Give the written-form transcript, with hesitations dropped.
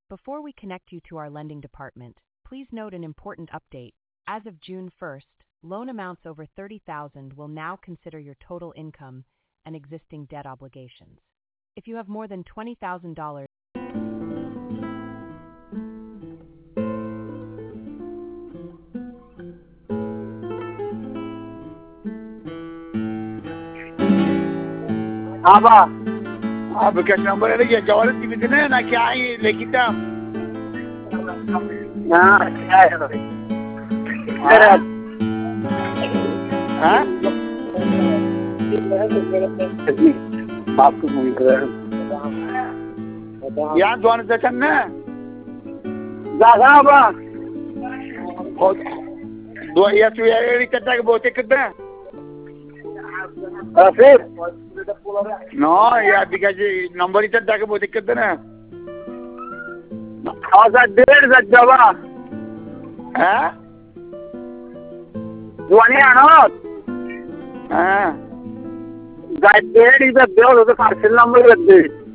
Before we connect you to our lending department, please note an important update. As of June 1st, loan amounts over $30,000 will now consider your total income and existing debt obligations. If you have more than $20,000, Aba, because number is a dollar dividend and I can't like it up. Yeah, do you understand? Zagaba. Do you have to read it about it? No, yeah, because number is that about it. How's that there? That Java? Huh? Do you know? That there is a bill of the parcel number with this.